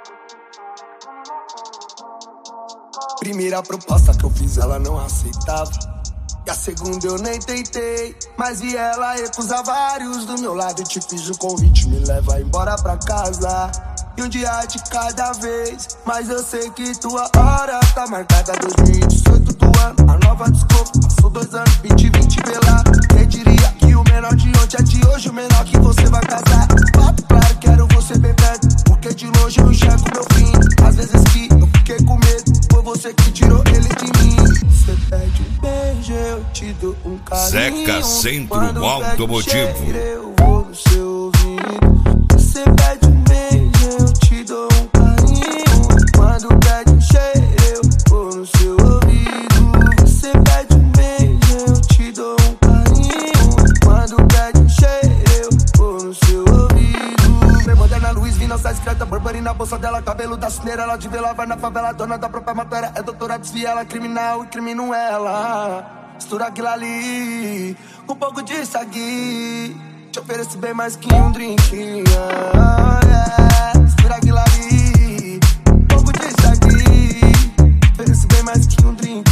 Primeira proposta que eu fiz, ela não aceitava. E a segunda eu nem tentei, mas vi ela recusar vários do meu lado. Eu te fiz o convite, me leva embora pra casa. E um dia de cada vez, mas eu sei que tua hora tá marcada. 2018 do ano, a nova desculpa. Passou 2 anos, 2020 pela. Quem diria que o menor de ontem é de hoje, o menor que você vai casar. Papo claro, quero você bem perto, porque de longe eu enxergo meu fim. Às vezes que eu fiquei com medo, foi você que tirou ele de mim. Você pede um beijo, eu te dou um carinho. Zeca Centro Automotivo. Eu vou no seu ouvido. Você pede um beijo, eu te dou um carinho. Quando pede um cheiro, eu vou no seu ouvido. Você pede um beijo, eu te dou um carinho. Quando pede um cheiro, eu vou no seu ouvido. Bem moderna, Luiz Vina, sai discreta, Burberry na bolsa dela, cabelo da cineira, ela de vela, vai na favela, dona da própria matéria. É doutora, desvia ela, criminal, incrimino ela. Mistura aquilo ali, com um pouco de sagui. Te ofereço bem mais que um drink, yeah. Mistura aquilo ali, um pouco de sagui. Ofereço bem mais que um drink.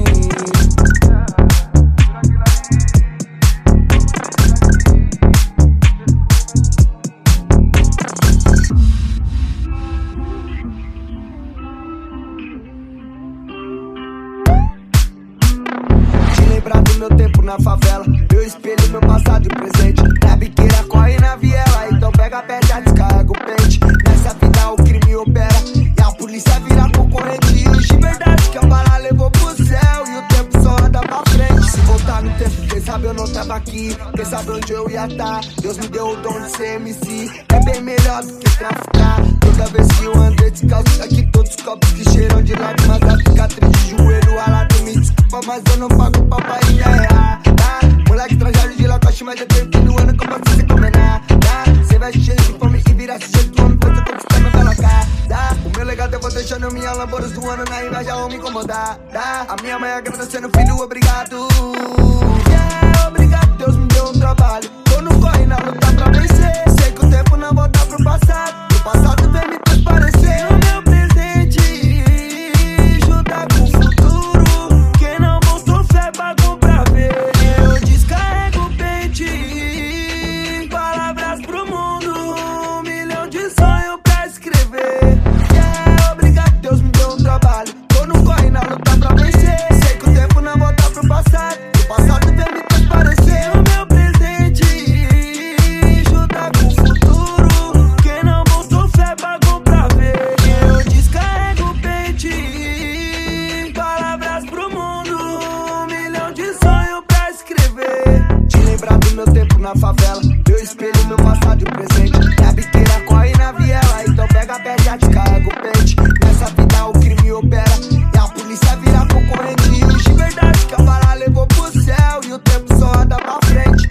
Meu tempo na favela, eu espelho meu passado e presente. Na biqueira corre na viela, então pega, perde, descarrega o pente. Nessa vida o crime opera e a polícia vira concorrente. E os de verdade que a bala levou pro céu e o tempo só anda pra frente. Se voltar no tempo, quem sabe eu não tava aqui, quem sabe onde eu ia tá. Deus me deu o dom de ser MC, é bem melhor do que traficar. Toda vez que eu andei descalço, aqui todos os copos que cheiram de lágrimas, a cicatriz de joelho, alado, me desculpa, mas eu não pago papai errar, tá? Moleque trajado de lacoste, mas eu tenho fim do ano que eu posso se comer nada. Cê vai cheio de fome e vira sujeito do homem, pois eu conquistar minha bela casa. O meu legado eu vou deixando minha Lamboras do ano, na rima já vão me incomodar, tá? A minha mãe agradecendo, filho, obrigado. Yeah, obrigado, Deus me deu um trabalho. Tô no corre na luta pra vencer. Sei que o tempo não volta pro passado, o passado vem me transparecer. O meu presente junta com o futuro. Quem não botou fé pra comprar ver, eu descarrego o pente. Palavras pro mundo, 1 milhão de sonhos pra escrever. Yeah, obrigado, Deus me deu um trabalho. Tô no corre na luta pra vencer. Sei que o tempo não volta pro passado, o passado vem me transparecer. O meu presente junta com o futuro. Quem não botou fé pra comprar ver, eu descarrego o pente. Palavras pro mundo, 1 milhão de sonhos pra escrever. Te lembrar do meu tempo na favela, eu espelho meu passado e presente. Na biqueira corre na viela, então pega, perde, descarrega o pente. Nessa vida o crime opera e a polícia vira concorrente. E os de verdade que a bala levou pro céu e o tempo só anda pra frente.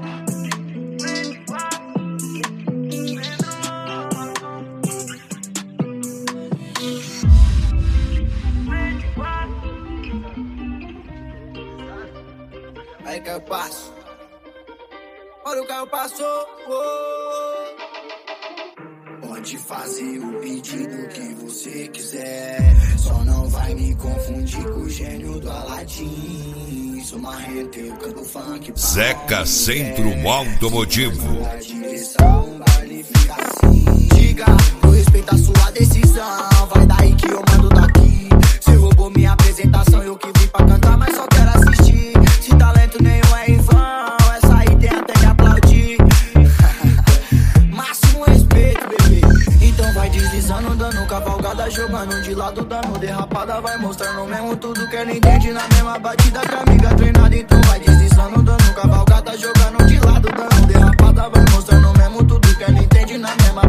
Aí que eu passo, olha o carro passou. Pode fazer o pedido que você quiser, só não vai me confundir com o gênio do Aladim. Sou marrento, eu canto funk. Zeca Centro Automotivo. A direção, o baile fica assim. Diga, eu respeito a sua decisão. Vai daí que eu mando daqui. Você roubou minha apresentação, eu que vim pra cantar, mas só quero assistir. Se talento nenhum é em vão, essa aí tem até que aplaudir. Máximo respeito, bebê. Então vai deslizando, dando cavalgada, jogando de lado, dando derrapada. Vai mostrando mesmo tudo que ele entende na mesma batida que a amiga treinada. Então vai deslizando, dando cavalgada, jogando de lado, dando derrapada. Vai mostrando mesmo tudo que ele entende na mesma